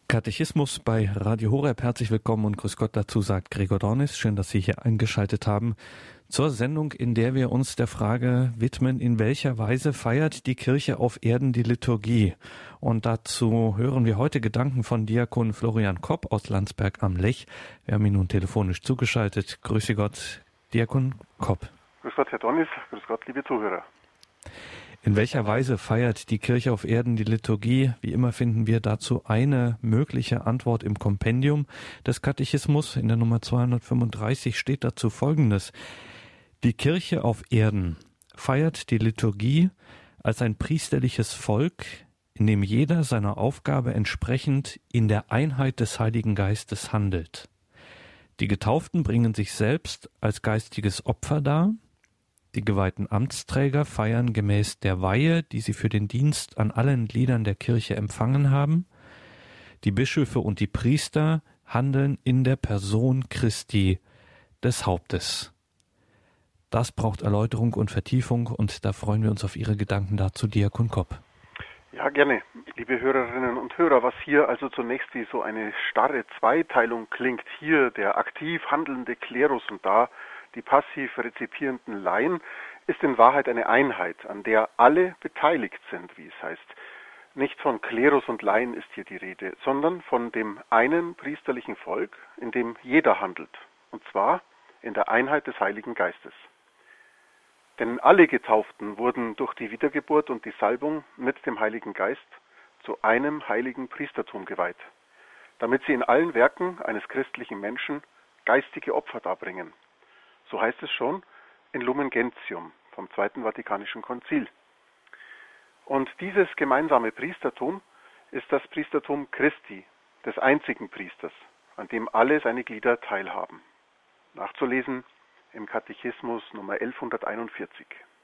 Katechismus bei Radio Horeb. Herzlich willkommen und grüß Gott, dazu sagt Gregor Dornis. Schön, dass Sie hier eingeschaltet haben zur Sendung, in der wir uns der Frage widmen, in welcher Weise feiert die Kirche auf Erden die Liturgie? Und dazu hören wir heute Gedanken von Diakon Florian Kopp aus Landsberg am Lech. Wir haben ihn nun telefonisch zugeschaltet. Grüße Gott, Diakon Kopp. Grüß Gott, Herr Dornis. Grüß Gott, liebe Zuhörer. In welcher Weise feiert die Kirche auf Erden die Liturgie? Wie immer finden wir dazu eine mögliche Antwort im Kompendium des Katechismus. In der Nummer 235 steht dazu Folgendes: Die Kirche auf Erden feiert die Liturgie als ein priesterliches Volk, in dem jeder seiner Aufgabe entsprechend in der Einheit des Heiligen Geistes handelt. Die Getauften bringen sich selbst als geistiges Opfer dar. Die geweihten Amtsträger feiern gemäß der Weihe, die sie für den Dienst an allen Gliedern der Kirche empfangen haben. Die Bischöfe und die Priester handeln in der Person Christi, des Hauptes. Das braucht Erläuterung und Vertiefung, und da freuen wir uns auf Ihre Gedanken dazu, Diakon Kopp. Ja, gerne. Liebe Hörerinnen und Hörer, was hier also zunächst wie so eine starre Zweiteilung klingt, hier der aktiv handelnde Klerus und da die passiv rezipierenden Laien, ist in Wahrheit eine Einheit, an der alle beteiligt sind, wie es heißt. Nicht von Klerus und Laien ist hier die Rede, sondern von dem einen priesterlichen Volk, in dem jeder handelt, und zwar in der Einheit des Heiligen Geistes. Denn alle Getauften wurden durch die Wiedergeburt und die Salbung mit dem Heiligen Geist zu einem heiligen Priestertum geweiht, damit sie in allen Werken eines christlichen Menschen geistige Opfer darbringen. So heißt es schon in Lumen Gentium vom Zweiten Vatikanischen Konzil. Und dieses gemeinsame Priestertum ist das Priestertum Christi, des einzigen Priesters, an dem alle seine Glieder teilhaben. Nachzulesen im Katechismus Nummer 1141.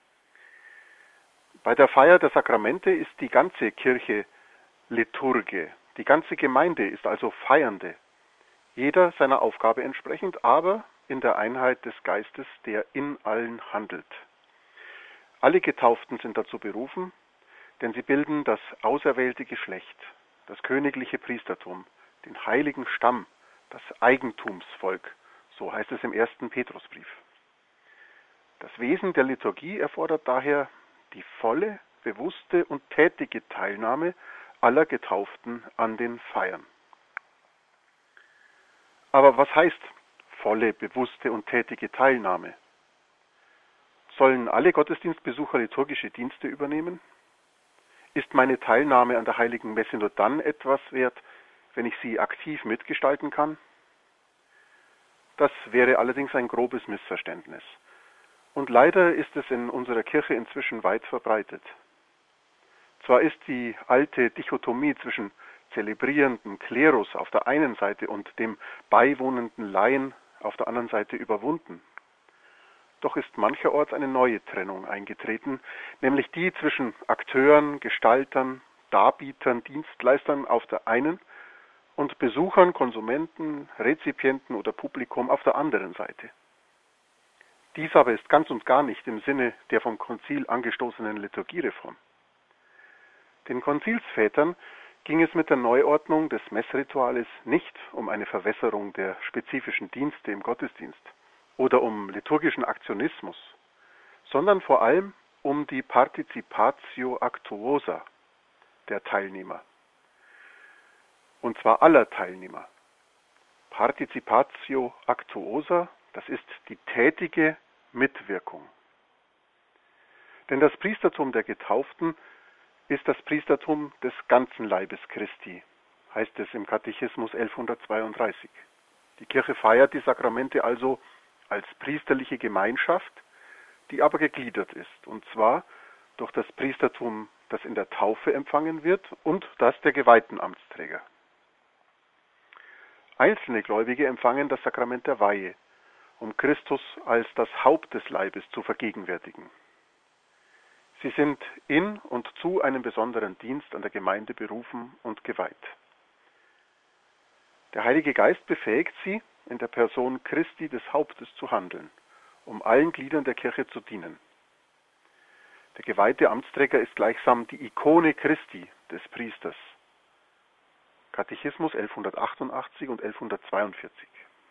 Bei der Feier der Sakramente ist die ganze Kirche Liturge. Die ganze Gemeinde ist also Feiernde. Jeder seiner Aufgabe entsprechend, aber in der Einheit des Geistes, der in allen handelt. Alle Getauften sind dazu berufen, denn sie bilden das auserwählte Geschlecht, das königliche Priestertum, den heiligen Stamm, das Eigentumsvolk, so heißt es im 1. Petrusbrief. Das Wesen der Liturgie erfordert daher die volle, bewusste und tätige Teilnahme aller Getauften an den Feiern. Aber was heißt volle, bewusste und tätige Teilnahme? Sollen alle Gottesdienstbesucher liturgische Dienste übernehmen? Ist meine Teilnahme an der Heiligen Messe nur dann etwas wert, wenn ich sie aktiv mitgestalten kann? Das wäre allerdings ein grobes Missverständnis. Und leider ist es in unserer Kirche inzwischen weit verbreitet. Zwar ist die alte Dichotomie zwischen zelebrierendem Klerus auf der einen Seite und dem beiwohnenden Laien auf der anderen Seite überwunden. Doch ist mancherorts eine neue Trennung eingetreten, nämlich die zwischen Akteuren, Gestaltern, Darbietern, Dienstleistern auf der einen und Besuchern, Konsumenten, Rezipienten oder Publikum auf der anderen Seite. Dies aber ist ganz und gar nicht im Sinne der vom Konzil angestoßenen Liturgiereform. Den Konzilsvätern ging es mit der Neuordnung des Messrituales nicht um eine Verwässerung der spezifischen Dienste im Gottesdienst oder um liturgischen Aktionismus, sondern vor allem um die Participatio Actuosa der Teilnehmer. Und zwar aller Teilnehmer. Participatio Actuosa, das ist die tätige Mitwirkung. Denn das Priestertum der Getauften ist das Priestertum des ganzen Leibes Christi, heißt es im Katechismus 1132. Die Kirche feiert die Sakramente also als priesterliche Gemeinschaft, die aber gegliedert ist, und zwar durch das Priestertum, das in der Taufe empfangen wird, und das der geweihten Amtsträger. Einzelne Gläubige empfangen das Sakrament der Weihe, um Christus als das Haupt des Leibes zu vergegenwärtigen. Sie sind in und zu einem besonderen Dienst an der Gemeinde berufen und geweiht. Der Heilige Geist befähigt sie, in der Person Christi des Hauptes zu handeln, um allen Gliedern der Kirche zu dienen. Der geweihte Amtsträger ist gleichsam die Ikone Christi, des Priesters. Katechismus 1188 und 1142.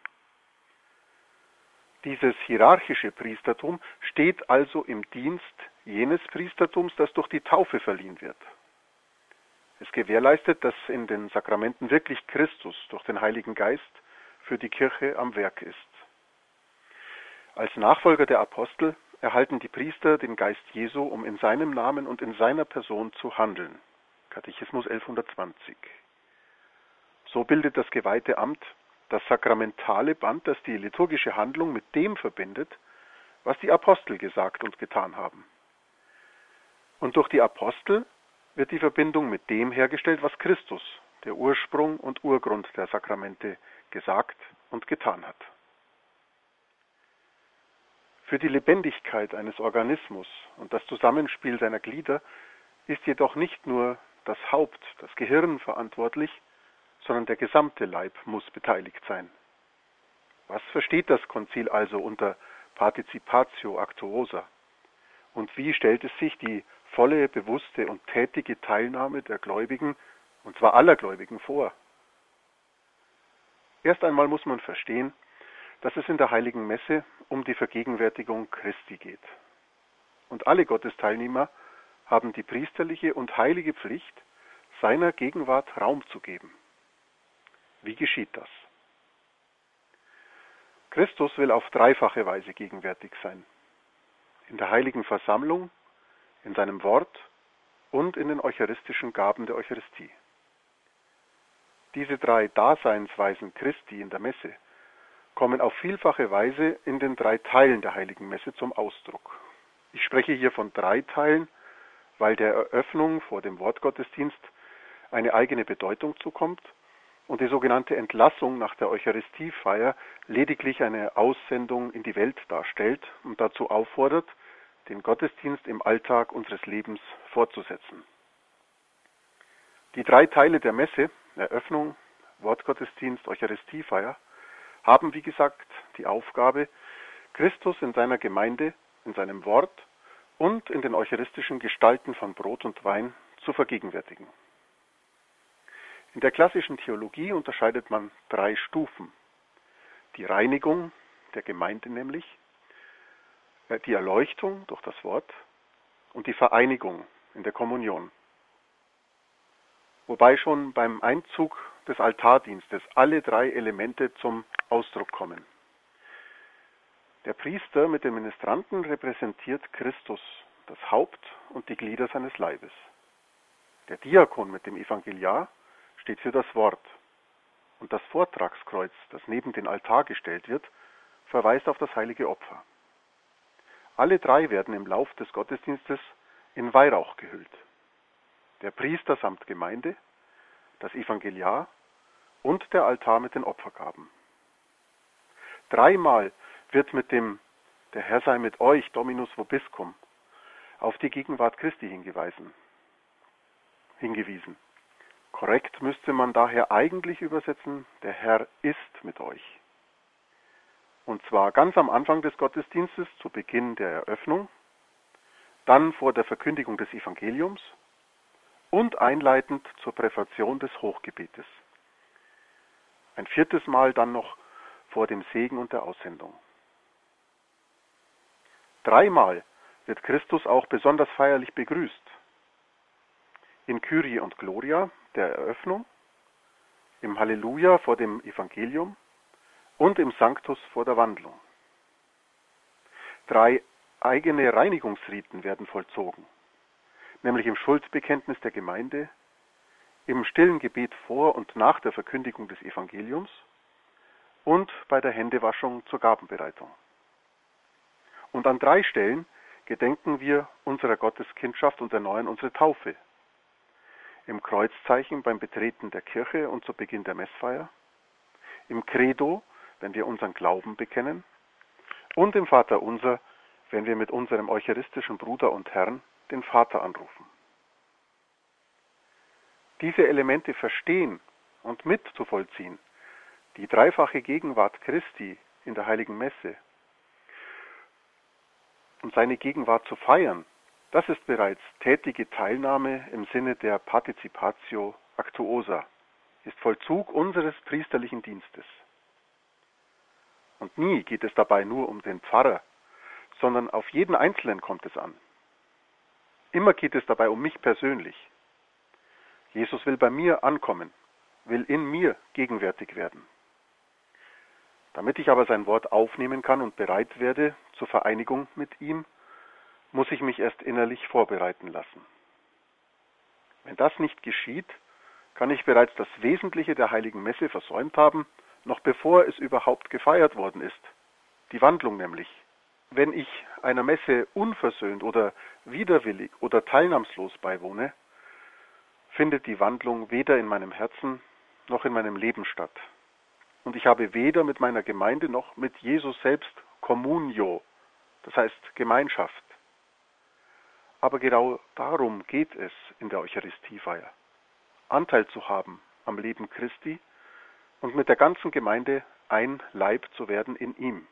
Dieses hierarchische Priestertum steht also im Dienst jenes Priestertums, das durch die Taufe verliehen wird. Es gewährleistet, dass in den Sakramenten wirklich Christus durch den Heiligen Geist für die Kirche am Werk ist. Als Nachfolger der Apostel erhalten die Priester den Geist Jesu, um in seinem Namen und in seiner Person zu handeln. Katechismus 1120. So bildet das geweihte Amt das sakramentale Band, das die liturgische Handlung mit dem verbindet, was die Apostel gesagt und getan haben. Und durch die Apostel wird die Verbindung mit dem hergestellt, was Christus, der Ursprung und Urgrund der Sakramente, gesagt und getan hat. Für die Lebendigkeit eines Organismus und das Zusammenspiel seiner Glieder ist jedoch nicht nur das Haupt, das Gehirn verantwortlich, sondern der gesamte Leib muss beteiligt sein. Was versteht das Konzil also unter Participatio Actuosa? Und wie stellt es sich die volle, bewusste und tätige Teilnahme der Gläubigen, und zwar aller Gläubigen, vor? Erst einmal muss man verstehen, dass es in der Heiligen Messe um die Vergegenwärtigung Christi geht. Und alle Gottesteilnehmer haben die priesterliche und heilige Pflicht, seiner Gegenwart Raum zu geben. Wie geschieht das? Christus will auf dreifache Weise gegenwärtig sein. In der heiligen Versammlung, in seinem Wort und in den eucharistischen Gaben der Eucharistie. Diese drei Daseinsweisen Christi in der Messe kommen auf vielfache Weise in den drei Teilen der Heiligen Messe zum Ausdruck. Ich spreche hier von drei Teilen, weil der Eröffnung vor dem Wortgottesdienst eine eigene Bedeutung zukommt und die sogenannte Entlassung nach der Eucharistiefeier lediglich eine Aussendung in die Welt darstellt und dazu auffordert, den Gottesdienst im Alltag unseres Lebens fortzusetzen. Die drei Teile der Messe, Eröffnung, Wortgottesdienst, Eucharistiefeier, haben, wie gesagt, die Aufgabe, Christus in seiner Gemeinde, in seinem Wort und in den eucharistischen Gestalten von Brot und Wein zu vergegenwärtigen. In der klassischen Theologie unterscheidet man drei Stufen. Die Reinigung der Gemeinde nämlich, die Erleuchtung durch das Wort und die Vereinigung in der Kommunion. Wobei schon beim Einzug des Altardienstes alle drei Elemente zum Ausdruck kommen. Der Priester mit den Ministranten repräsentiert Christus, das Haupt und die Glieder seines Leibes. Der Diakon mit dem Evangeliar steht für das Wort. Und das Vortragskreuz, das neben den Altar gestellt wird, verweist auf das heilige Opfer. Alle drei werden im Lauf des Gottesdienstes in Weihrauch gehüllt. Der Priester samt Gemeinde, das Evangeliar und der Altar mit den Opfergaben. Dreimal wird mit dem Der Herr sei mit euch, Dominus vobiscum, auf die Gegenwart Christi hingewiesen. Korrekt müsste man daher eigentlich übersetzen, der Herr ist mit euch. Und zwar ganz am Anfang des Gottesdienstes, zu Beginn der Eröffnung, dann vor der Verkündigung des Evangeliums und einleitend zur Präfation des Hochgebetes. Ein viertes Mal dann noch vor dem Segen und der Aussendung. Dreimal wird Christus auch besonders feierlich begrüßt. In Kyrie und Gloria, der Eröffnung, im Halleluja vor dem Evangelium und im Sanctus vor der Wandlung. Drei eigene Reinigungsriten werden vollzogen, nämlich im Schuldbekenntnis der Gemeinde, im stillen Gebet vor und nach der Verkündigung des Evangeliums und bei der Händewaschung zur Gabenbereitung. Und an drei Stellen gedenken wir unserer Gotteskindschaft und erneuern unsere Taufe. Im Kreuzzeichen beim Betreten der Kirche und zu Beginn der Messfeier, im Credo, wenn wir unseren Glauben bekennen, und im Vaterunser, wenn wir mit unserem eucharistischen Bruder und Herrn den Vater anrufen. Diese Elemente verstehen und mitzuvollziehen, die dreifache Gegenwart Christi in der Heiligen Messe und seine Gegenwart zu feiern, das ist bereits tätige Teilnahme im Sinne der Participatio Actuosa, ist Vollzug unseres priesterlichen Dienstes. Und nie geht es dabei nur um den Pfarrer, sondern auf jeden Einzelnen kommt es an. Immer geht es dabei um mich persönlich. Jesus will bei mir ankommen, will in mir gegenwärtig werden. Damit ich aber sein Wort aufnehmen kann und bereit werde zur Vereinigung mit ihm, muss ich mich erst innerlich vorbereiten lassen. Wenn das nicht geschieht, kann ich bereits das Wesentliche der heiligen Messe versäumt haben, noch bevor es überhaupt gefeiert worden ist. Die Wandlung nämlich. Wenn ich einer Messe unversöhnt oder widerwillig oder teilnahmslos beiwohne, findet die Wandlung weder in meinem Herzen noch in meinem Leben statt. Und ich habe weder mit meiner Gemeinde noch mit Jesus selbst Communio, das heißt Gemeinschaft. Aber genau darum geht es in der Eucharistiefeier. Anteil zu haben am Leben Christi und mit der ganzen Gemeinde ein Leib zu werden in ihm.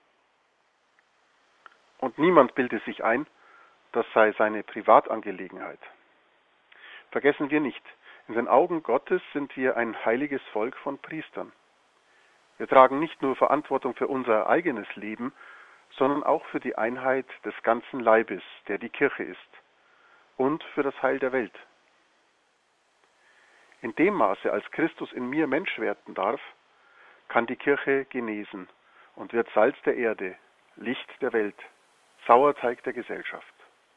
Und niemand bilde sich ein, das sei seine Privatangelegenheit. Vergessen wir nicht, in den Augen Gottes sind wir ein heiliges Volk von Priestern. Wir tragen nicht nur Verantwortung für unser eigenes Leben, sondern auch für die Einheit des ganzen Leibes, der die Kirche ist, und für das Heil der Welt. In dem Maße, als Christus in mir Mensch werden darf, kann die Kirche genesen und wird Salz der Erde, Licht der Welt, Sauerteig der Gesellschaft.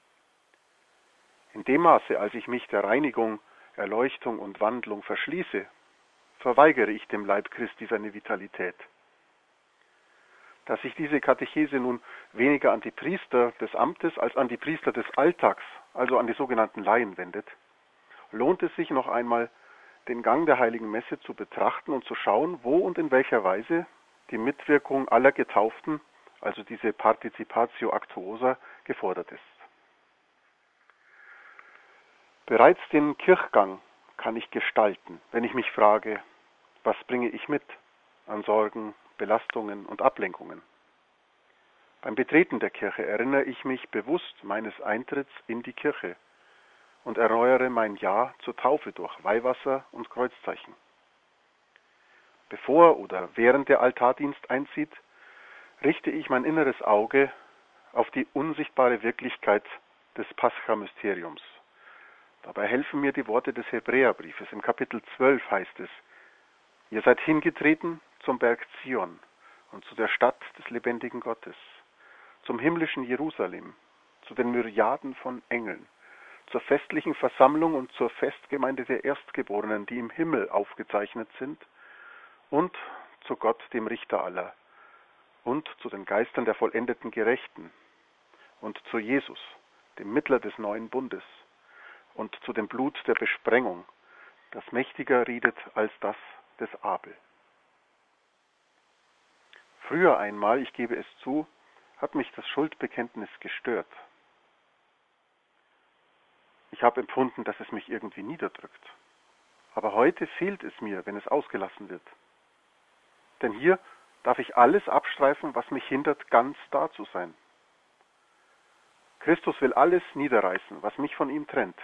In dem Maße, als ich mich der Reinigung, Erleuchtung und Wandlung verschließe, verweigere ich dem Leib Christi seine Vitalität. Dass sich diese Katechese nun weniger an die Priester des Amtes als an die Priester des Alltags, also an die sogenannten Laien wendet, lohnt es sich noch einmal, den Gang der Heiligen Messe zu betrachten und zu schauen, wo und in welcher Weise die Mitwirkung aller Getauften, also diese Participatio Actuosa, gefordert ist. Bereits den Kirchgang kann ich gestalten, wenn ich mich frage, was bringe ich mit an Sorgen, Belastungen und Ablenkungen. Beim Betreten der Kirche erinnere ich mich bewusst meines Eintritts in die Kirche und erneuere mein Ja zur Taufe durch Weihwasser und Kreuzzeichen. Bevor oder während der Altardienst einzieht, richte ich mein inneres Auge auf die unsichtbare Wirklichkeit des Pascha-Mysteriums. Dabei helfen mir die Worte des Hebräerbriefes. Im Kapitel 12 heißt es: Ihr seid hingetreten zum Berg Zion und zu der Stadt des lebendigen Gottes, zum himmlischen Jerusalem, zu den Myriaden von Engeln, zur festlichen Versammlung und zur Festgemeinde der Erstgeborenen, die im Himmel aufgezeichnet sind, und zu Gott, dem Richter aller, und zu den Geistern der vollendeten Gerechten, und zu Jesus, dem Mittler des neuen Bundes, und zu dem Blut der Besprengung, das mächtiger redet als das des Abel. Früher einmal, ich gebe es zu, hat mich das Schuldbekenntnis gestört. Ich habe empfunden, dass es mich irgendwie niederdrückt. Aber heute fehlt es mir, wenn es ausgelassen wird. Denn hier darf ich alles abstreifen, was mich hindert, ganz da zu sein. Christus will alles niederreißen, was mich von ihm trennt.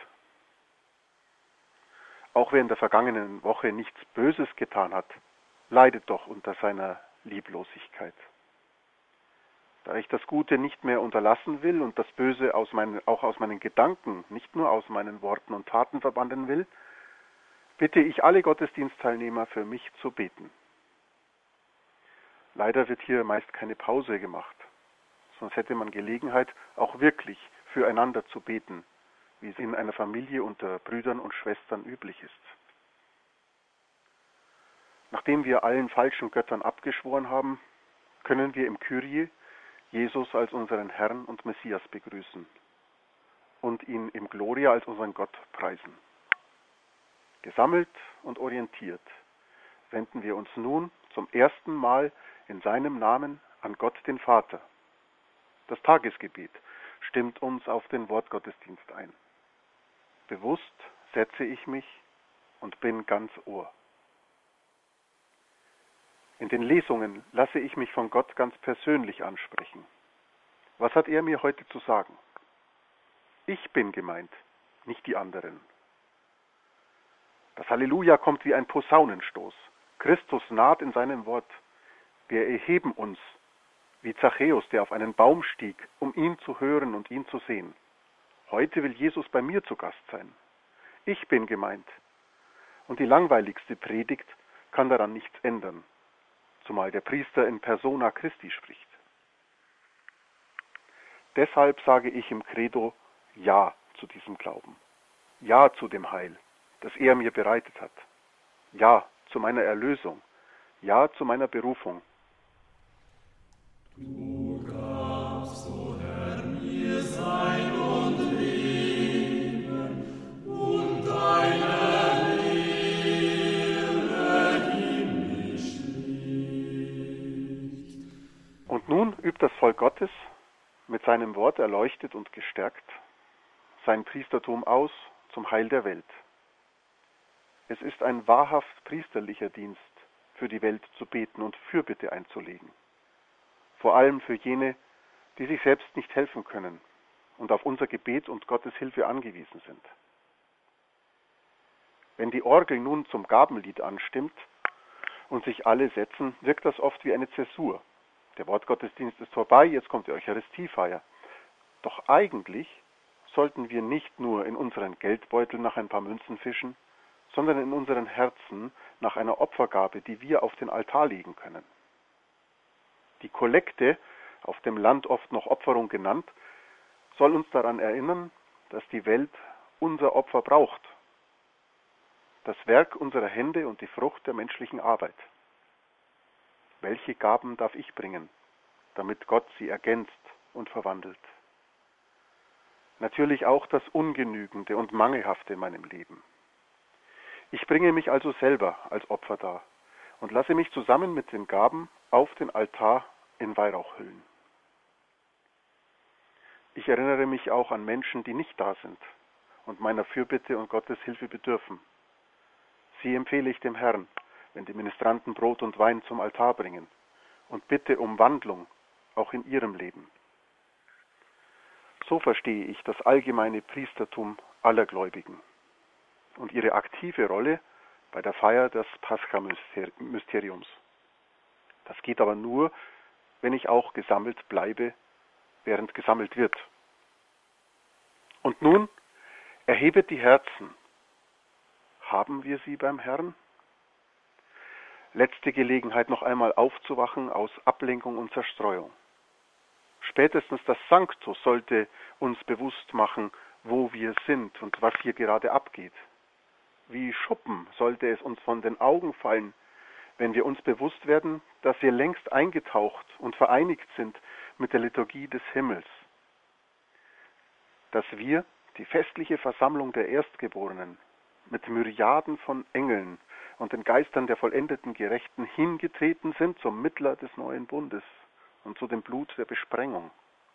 Auch wer in der vergangenen Woche nichts Böses getan hat, leidet doch unter seiner Lieblosigkeit. Da ich das Gute nicht mehr unterlassen will und das Böse auch aus meinen Gedanken, nicht nur aus meinen Worten und Taten verbannen will, bitte ich alle Gottesdienstteilnehmer für mich zu beten. Leider wird hier meist keine Pause gemacht, sonst hätte man Gelegenheit, auch wirklich füreinander zu beten, wie es in einer Familie unter Brüdern und Schwestern üblich ist. Nachdem wir allen falschen Göttern abgeschworen haben, können wir im Kyrie Jesus als unseren Herrn und Messias begrüßen und ihn im Gloria als unseren Gott preisen. Gesammelt und orientiert wenden wir uns nun zum ersten Mal in seinem Namen an Gott den Vater. Das Tagesgebet stimmt uns auf den Wortgottesdienst ein. Bewusst setze ich mich und bin ganz Ohr. In den Lesungen lasse ich mich von Gott ganz persönlich ansprechen. Was hat er mir heute zu sagen? Ich bin gemeint, nicht die anderen. Das Halleluja kommt wie ein Posaunenstoß. Christus naht in seinem Wort. Wir erheben uns, wie Zachäus, der auf einen Baum stieg, um ihn zu hören und ihn zu sehen. Heute will Jesus bei mir zu Gast sein. Ich bin gemeint. Und die langweiligste Predigt kann daran nichts ändern, zumal der Priester in persona Christi spricht. Deshalb sage ich im Credo Ja zu diesem Glauben. Ja zu dem Heil, das er mir bereitet hat. Ja zu meiner Erlösung. Ja zu meiner Berufung. Du gabst, o Herr, mir Sein und Leben und deine Lehre himmlisch Licht. Und nun übt das Volk Gottes, mit seinem Wort erleuchtet und gestärkt, sein Priestertum aus zum Heil der Welt. Es ist ein wahrhaft priesterlicher Dienst, für die Welt zu beten und Fürbitte einzulegen. Vor allem für jene, die sich selbst nicht helfen können und auf unser Gebet und Gottes Hilfe angewiesen sind. Wenn die Orgel nun zum Gabenlied anstimmt und sich alle setzen, wirkt das oft wie eine Zäsur. Der Wortgottesdienst ist vorbei, jetzt kommt die Eucharistiefeier. Doch eigentlich sollten wir nicht nur in unseren Geldbeutel nach ein paar Münzen fischen, sondern in unseren Herzen nach einer Opfergabe, die wir auf den Altar legen können. Die Kollekte, auf dem Land oft noch Opferung genannt, soll uns daran erinnern, dass die Welt unser Opfer braucht. Das Werk unserer Hände und die Frucht der menschlichen Arbeit. Welche Gaben darf ich bringen, damit Gott sie ergänzt und verwandelt? Natürlich auch das Ungenügende und Mangelhafte in meinem Leben. Ich bringe mich also selber als Opfer dar und lasse mich zusammen mit den Gaben auf den Altar in Weihrauch hüllen. Ich erinnere mich auch an Menschen, die nicht da sind und meiner Fürbitte und Gottes Hilfe bedürfen. Sie empfehle ich dem Herrn, wenn die Ministranten Brot und Wein zum Altar bringen, und bitte um Wandlung, auch in ihrem Leben. So verstehe ich das allgemeine Priestertum aller Gläubigen und ihre aktive Rolle bei der Feier des Pascha-Mysteriums. Das geht aber nur, wenn ich auch gesammelt bleibe, während gesammelt wird. Und nun, erhebet die Herzen. Haben wir sie beim Herrn? Letzte Gelegenheit, noch einmal aufzuwachen aus Ablenkung und Zerstreuung. Spätestens das Sanctus sollte uns bewusst machen, wo wir sind und was hier gerade abgeht. Wie Schuppen sollte es uns von den Augen fallen, wenn wir uns bewusst werden, dass wir längst eingetaucht und vereinigt sind mit der Liturgie des Himmels. Dass wir, die festliche Versammlung der Erstgeborenen, mit Myriaden von Engeln und den Geistern der vollendeten Gerechten hingetreten sind zum Mittler des neuen Bundes und zu dem Blut der Besprengung.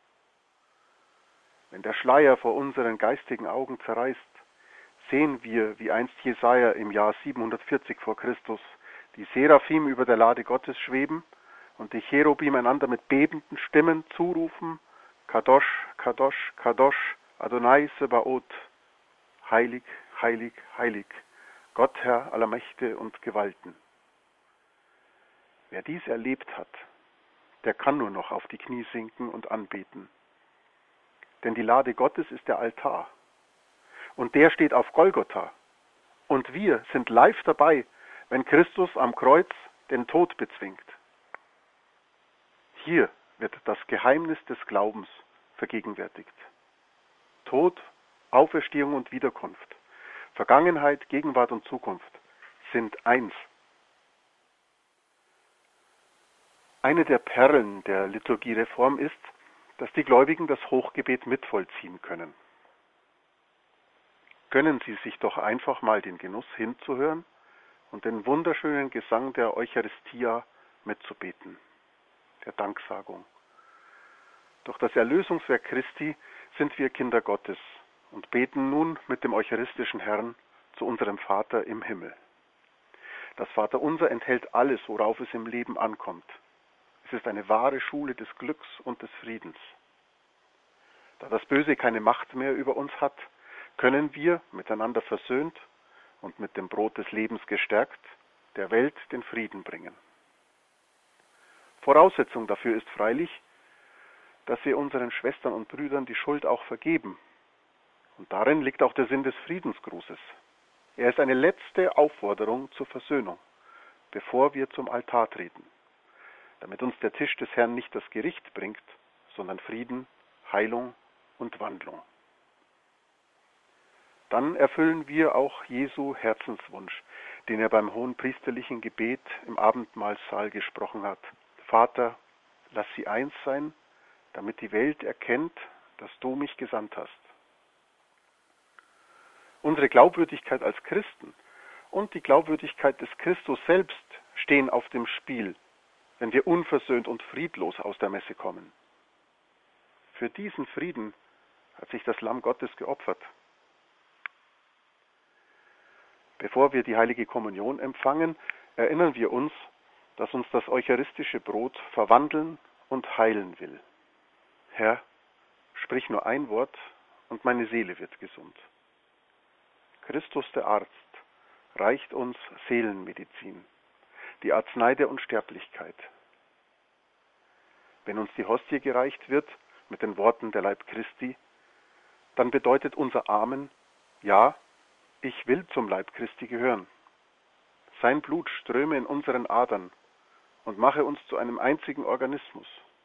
Wenn der Schleier vor unseren geistigen Augen zerreißt, sehen wir, wie einst Jesaja im Jahr 740 vor Christus, die Seraphim über der Lade Gottes schweben und die Cherubim einander mit bebenden Stimmen zurufen: Kadosh, Kadosh, Kadosh, Adonai Sebaot, heilig, heilig, heilig, Gott Herr aller Mächte und Gewalten. Wer dies erlebt hat, der kann nur noch auf die Knie sinken und anbeten. Denn die Lade Gottes ist der Altar. Und der steht auf Golgotha. Und wir sind live dabei, wenn Christus am Kreuz den Tod bezwingt. Hier wird das Geheimnis des Glaubens vergegenwärtigt. Tod, Auferstehung und Wiederkunft, Vergangenheit, Gegenwart und Zukunft sind eins. Eine der Perlen der Liturgiereform ist, dass die Gläubigen das Hochgebet mitvollziehen können. Gönnen Sie sich doch einfach mal den Genuss hinzuhören und den wunderschönen Gesang der Eucharistia mitzubeten, der Danksagung. Durch das Erlösungswerk Christi sind wir Kinder Gottes und beten nun mit dem eucharistischen Herrn zu unserem Vater im Himmel. Das Vaterunser enthält alles, worauf es im Leben ankommt. Es ist eine wahre Schule des Glücks und des Friedens. Da das Böse keine Macht mehr über uns hat, können wir, miteinander versöhnt, und mit dem Brot des Lebens gestärkt, der Welt den Frieden bringen. Voraussetzung dafür ist freilich, dass wir unseren Schwestern und Brüdern die Schuld auch vergeben. Und darin liegt auch der Sinn des Friedensgrußes. Er ist eine letzte Aufforderung zur Versöhnung, bevor wir zum Altar treten, damit uns der Tisch des Herrn nicht das Gericht bringt, sondern Frieden, Heilung und Wandlung. Dann erfüllen wir auch Jesu Herzenswunsch, den er beim hohenpriesterlichen Gebet im Abendmahlsaal gesprochen hat. Vater, lass sie eins sein, damit die Welt erkennt, dass du mich gesandt hast. Unsere Glaubwürdigkeit als Christen und die Glaubwürdigkeit des Christus selbst stehen auf dem Spiel, wenn wir unversöhnt und friedlos aus der Messe kommen. Für diesen Frieden hat sich das Lamm Gottes geopfert. Bevor wir die heilige Kommunion empfangen, erinnern wir uns, dass uns das eucharistische Brot verwandeln und heilen will. Herr, sprich nur ein Wort und meine Seele wird gesund. Christus der Arzt reicht uns Seelenmedizin, die Arznei der Unsterblichkeit. Wenn uns die Hostie gereicht wird mit den Worten der Leib Christi, dann bedeutet unser Amen, ja, ich will zum Leib Christi gehören. Sein Blut ströme in unseren Adern und mache uns zu einem einzigen Organismus.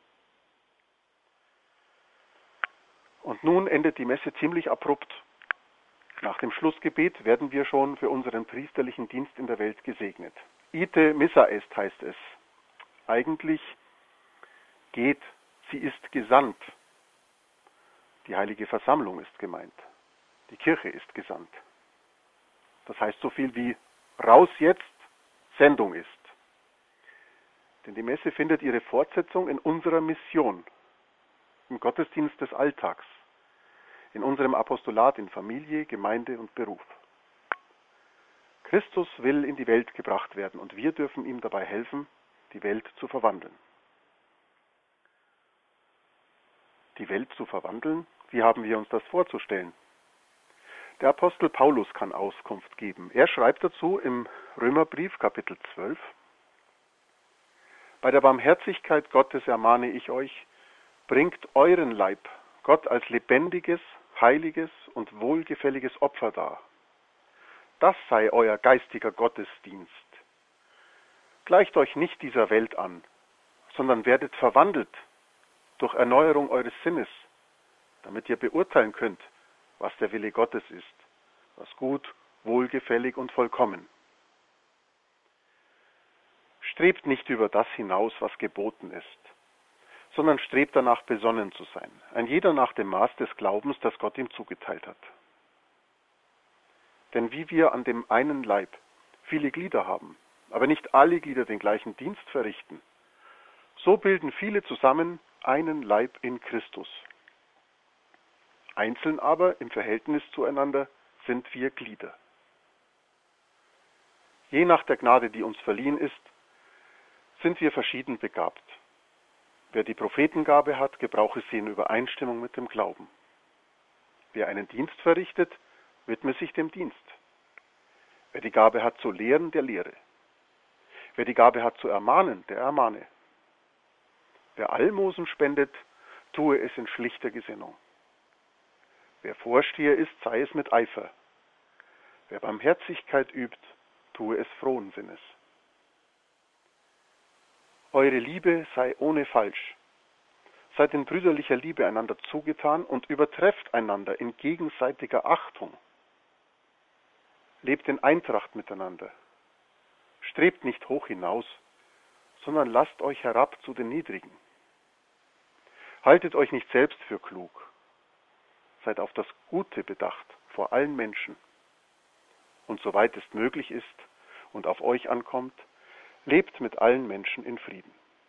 Und nun endet die Messe ziemlich abrupt. Nach dem Schlussgebet werden wir schon für unseren priesterlichen Dienst in der Welt gesegnet. Ite missa est heißt es. Eigentlich geht, sie ist gesandt. Die heilige Versammlung ist gemeint. Die Kirche ist gesandt. Das heißt so viel wie raus jetzt, Sendung ist. Denn die Messe findet ihre Fortsetzung in unserer Mission, im Gottesdienst des Alltags, in unserem Apostolat in Familie, Gemeinde und Beruf. Christus will in die Welt gebracht werden und wir dürfen ihm dabei helfen, die Welt zu verwandeln. Die Welt zu verwandeln? Wie haben wir uns das vorzustellen? Der Apostel Paulus kann Auskunft geben. Er schreibt dazu im Römerbrief Kapitel 12: Bei der Barmherzigkeit Gottes ermahne ich euch, bringt euren Leib Gott als lebendiges, heiliges und wohlgefälliges Opfer dar. Das sei euer geistiger Gottesdienst. Gleicht euch nicht dieser Welt an, sondern werdet verwandelt durch Erneuerung eures Sinnes, damit ihr beurteilen könnt, was der Wille Gottes ist, was gut, wohlgefällig und vollkommen. Strebt nicht über das hinaus, was geboten ist, sondern strebt danach, besonnen zu sein, ein jeder nach dem Maß des Glaubens, das Gott ihm zugeteilt hat. Denn wie wir an dem einen Leib viele Glieder haben, aber nicht alle Glieder den gleichen Dienst verrichten, so bilden viele zusammen einen Leib in Christus. Einzeln aber im Verhältnis zueinander sind wir Glieder. Je nach der Gnade, die uns verliehen ist, sind wir verschieden begabt. Wer die Prophetengabe hat, gebrauche sie in Übereinstimmung mit dem Glauben. Wer einen Dienst verrichtet, widme sich dem Dienst. Wer die Gabe hat zu lehren, der lehre. Wer die Gabe hat zu ermahnen, der ermahne. Wer Almosen spendet, tue es in schlichter Gesinnung. Wer Vorsteher ist, sei es mit Eifer. Wer Barmherzigkeit übt, tue es frohen Sinnes. Eure Liebe sei ohne Falsch. Seid in brüderlicher Liebe einander zugetan und übertrefft einander in gegenseitiger Achtung. Lebt in Eintracht miteinander. Strebt nicht hoch hinaus, sondern lasst euch herab zu den Niedrigen. Haltet euch nicht selbst für klug. Seid auf das Gute bedacht vor allen Menschen. Und soweit es möglich ist und auf euch ankommt, lebt mit allen Menschen in Frieden.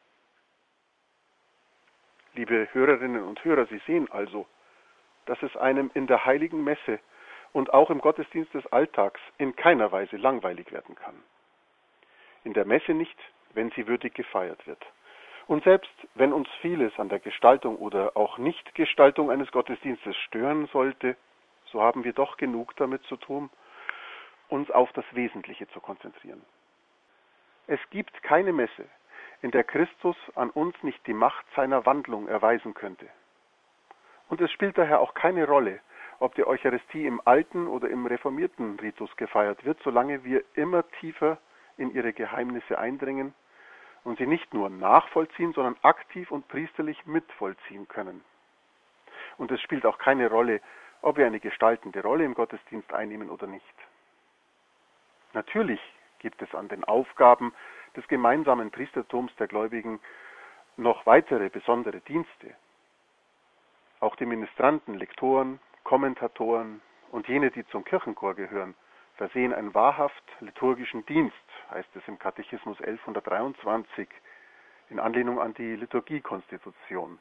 Liebe Hörerinnen und Hörer, Sie sehen also, dass es einem in der heiligen Messe und auch im Gottesdienst des Alltags in keiner Weise langweilig werden kann. In der Messe nicht, wenn sie würdig gefeiert wird. Und selbst wenn uns vieles an der Gestaltung oder auch Nichtgestaltung eines Gottesdienstes stören sollte, so haben wir doch genug damit zu tun, uns auf das Wesentliche zu konzentrieren. Es gibt keine Messe, in der Christus an uns nicht die Macht seiner Wandlung erweisen könnte. Und es spielt daher auch keine Rolle, ob die Eucharistie im alten oder im reformierten Ritus gefeiert wird, solange wir immer tiefer in ihre Geheimnisse eindringen und sie nicht nur nachvollziehen, sondern aktiv und priesterlich mitvollziehen können. Und es spielt auch keine Rolle, ob wir eine gestaltende Rolle im Gottesdienst einnehmen oder nicht. Natürlich gibt es an den Aufgaben des gemeinsamen Priestertums der Gläubigen noch weitere besondere Dienste. Auch die Ministranten, Lektoren, Kommentatoren und jene, die zum Kirchenchor gehören, versehen einen wahrhaft liturgischen Dienst, heißt es im Katechismus 1123, in Anlehnung an die Liturgiekonstitution.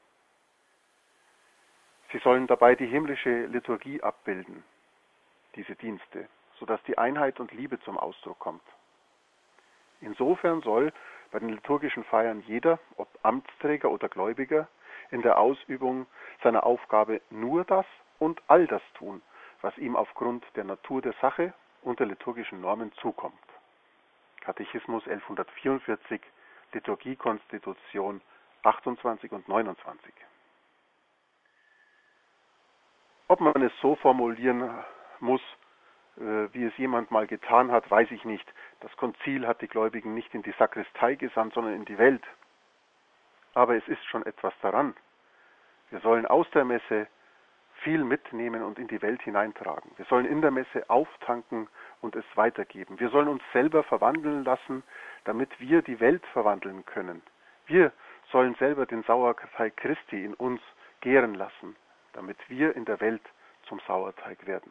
Sie sollen dabei die himmlische Liturgie abbilden, diese Dienste, sodass die Einheit und Liebe zum Ausdruck kommt. Insofern soll bei den liturgischen Feiern jeder, ob Amtsträger oder Gläubiger, in der Ausübung seiner Aufgabe nur das und all das tun, was ihm aufgrund der Natur der Sache und der liturgischen Normen zukommt. Katechismus 1144, Liturgiekonstitution 28 und 29. Ob man es so formulieren muss, wie es jemand mal getan hat, weiß ich nicht. Das Konzil hat die Gläubigen nicht in die Sakristei gesandt, sondern in die Welt. Aber es ist schon etwas daran. Wir sollen aus der Messe viel mitnehmen und in die Welt hineintragen. Wir sollen in der Messe auftanken und es weitergeben. Wir sollen uns selber verwandeln lassen, damit wir die Welt verwandeln können. Wir sollen selber den Sauerteig Christi in uns gären lassen, damit wir in der Welt zum Sauerteig werden.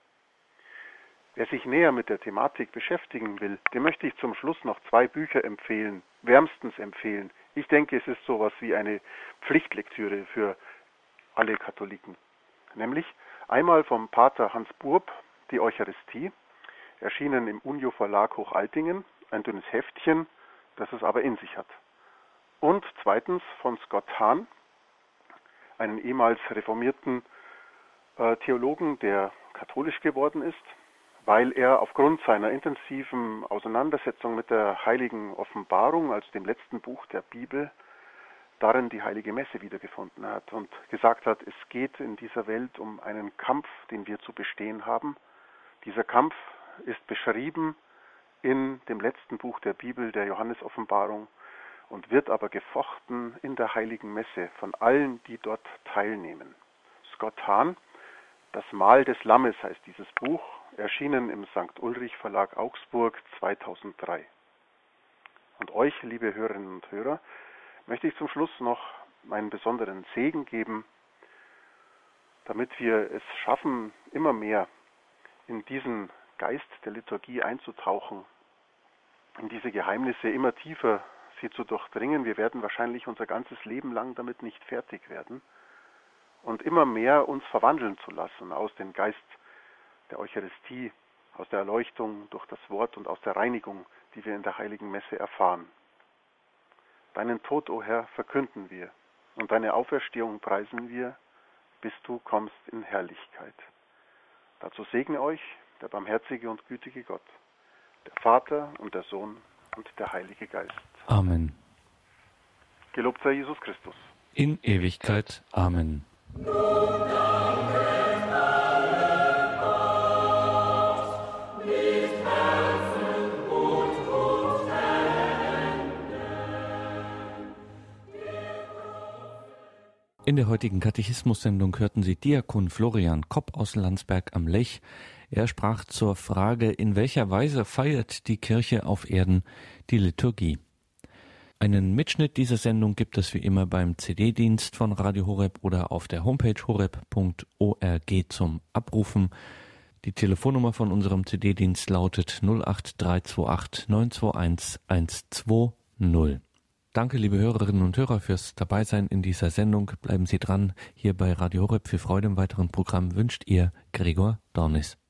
Wer sich näher mit der Thematik beschäftigen will, dem möchte ich zum Schluss noch 2 Bücher empfehlen, wärmstens empfehlen. Ich denke, es ist sowas wie eine Pflichtlektüre für alle Katholiken. Nämlich einmal vom Pater Hans Burb, die Eucharistie, erschienen im Unio Verlag Hochaltingen, ein dünnes Heftchen, das es aber in sich hat. Und zweitens von Scott Hahn, einen ehemals reformierten Theologen, der katholisch geworden ist, weil er aufgrund seiner intensiven Auseinandersetzung mit der Heiligen Offenbarung, also dem letzten Buch der Bibel, darin die Heilige Messe wiedergefunden hat und gesagt hat, es geht in dieser Welt um einen Kampf, den wir zu bestehen haben. Dieser Kampf ist beschrieben in dem letzten Buch der Bibel, der Johannes-Offenbarung, und wird aber gefochten in der Heiligen Messe von allen, die dort teilnehmen. Scott Hahn, Das Mahl des Lammes heißt dieses Buch, erschienen im St. Ulrich Verlag Augsburg 2003. Und euch, liebe Hörerinnen und Hörer, möchte ich zum Schluss noch einen besonderen Segen geben, damit wir es schaffen, immer mehr in diesen Geist der Liturgie einzutauchen, in diese Geheimnisse immer tiefer sie zu durchdringen. Wir werden wahrscheinlich unser ganzes Leben lang damit nicht fertig werden. Und immer mehr uns verwandeln zu lassen aus dem Geist der Eucharistie, aus der Erleuchtung durch das Wort und aus der Reinigung, die wir in der Heiligen Messe erfahren. Deinen Tod, o Herr, verkünden wir, und deine Auferstehung preisen wir, bis du kommst in Herrlichkeit. Dazu segne euch der barmherzige und gütige Gott, der Vater und der Sohn und der Heilige Geist. Amen. Gelobt sei Jesus Christus. In Ewigkeit. Amen. In der heutigen Katechismus-Sendung hörten Sie Diakon Florian Kopp aus Landsberg am Lech. Er sprach zur Frage, in welcher Weise feiert die Kirche auf Erden die Liturgie. Einen Mitschnitt dieser Sendung gibt es wie immer beim CD-Dienst von Radio Horeb oder auf der Homepage horeb.org zum Abrufen. Die Telefonnummer von unserem CD-Dienst lautet 08328 921 120. Danke, liebe Hörerinnen und Hörer, fürs Dabeisein in dieser Sendung. Bleiben Sie dran. Hier bei Radio Horeb für Freude im weiteren Programm wünscht Ihr Gregor Dornis.